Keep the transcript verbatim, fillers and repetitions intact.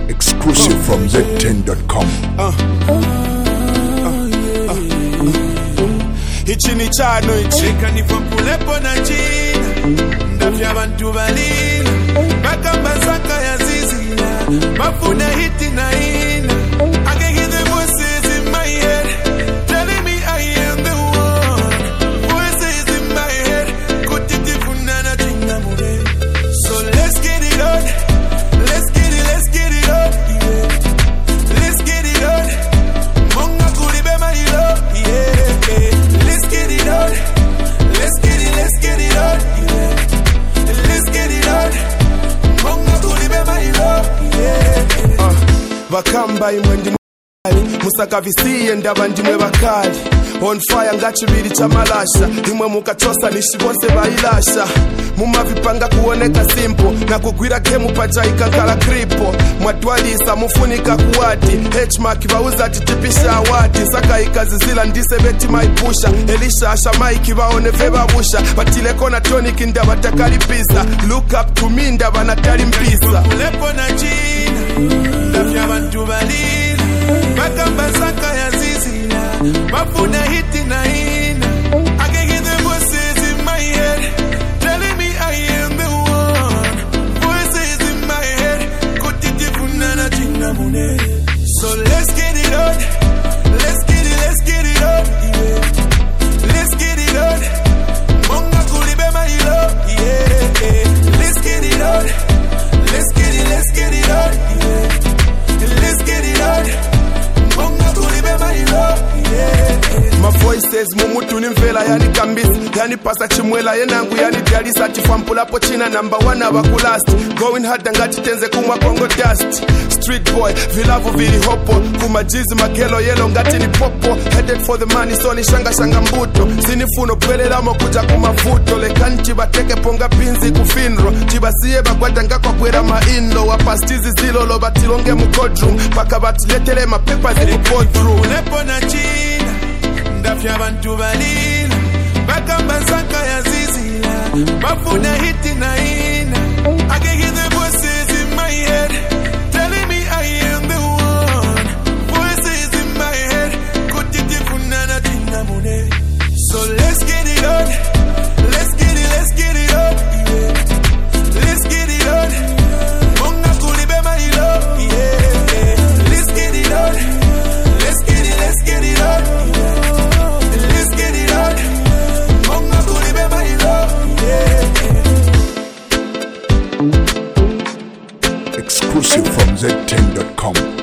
Exclusive from Z ten dot com. Uh, uh, uh, uh. Ichi ni chano ichi Reka nivapulepo na jina Ndafya bantu balina Bakamba zaka ya zizina Bafuna hiti na ina I can hear the voices in my head Telling me I am the one Voices in my head Kutitifuna na jinga mure So let's get it on Let's get it, let's get it on yeah. Let's get it on Monga kuribe mailo yeah, yeah. Let's get it on Let's get it, let's get it on yeah. Let's get it on Monga kuribe mailo yeah, yeah. uh, Bakamba imwendi Musaka visiye ndaba ndimwe bakali On fire ngachibiri chamalasha Imwe mukatosa nishibonse bailasha Muma vipanga kuoneka simple Na kugwira kemu pacha ikankala kripo Mwadwalisa mufunika kuwati H-Mark bauza titipisha awati Saka ikazizila ndise beti maipusha Elisha asha maiki baone feba busha Batileko na tonic ndaba takalipisa Look up to me ndaba natali mpisa Lepo na jina Ndafya bantu balina Bakamba zaka ya zizina Bafuna hiti na ina I can hear the voices in my head Telling me I am the one Voices in my head Kutitifuna na jinga mune So let's get it on Let's get it, let's get it on yeah. Let's get it on Monga kuribe mailo yeah, yeah. Let's get it on Let's get it, let's get it on yeah. Let's get it on Monga kuribe mailo yeah, yeah. My voices mumutu nimvela yani kambisi Yani pasa chimwela yenangu yani dialisa Tifampula po china number one abakulast Going hard ngati tenze kumwa kongo dust Street boy, vilavu vili hopo Kumajizi magelo yelo ngati ni popo Headed for the money so ni shanga shanga mbuto Sinifuno kwele lamo kuja kumafuto Lekanchi bateke ponga pinzi kufinro Chibasiye bagwada nga kwa kwera mainlo Wapastizi zilolo batilonge mukodrum Paka batiletele mapepa zili podru Lepo na china Ndafya bantu balina Bakamba zaka ya zizina Bafuna hiti na ina I can hear the voices in my head Telling me I am the one Voices in my head Kutitifuna na jinga mune So let's get it on Let's get it, let's get it on yeah. Let's get it on Monga kuribe mailo yeah, yeah. Let's get it on Let's get it, let's get it on yeah. Let's get it on Monga kuribe mailo yeah, yeah. Exclusive from Z ten dot com.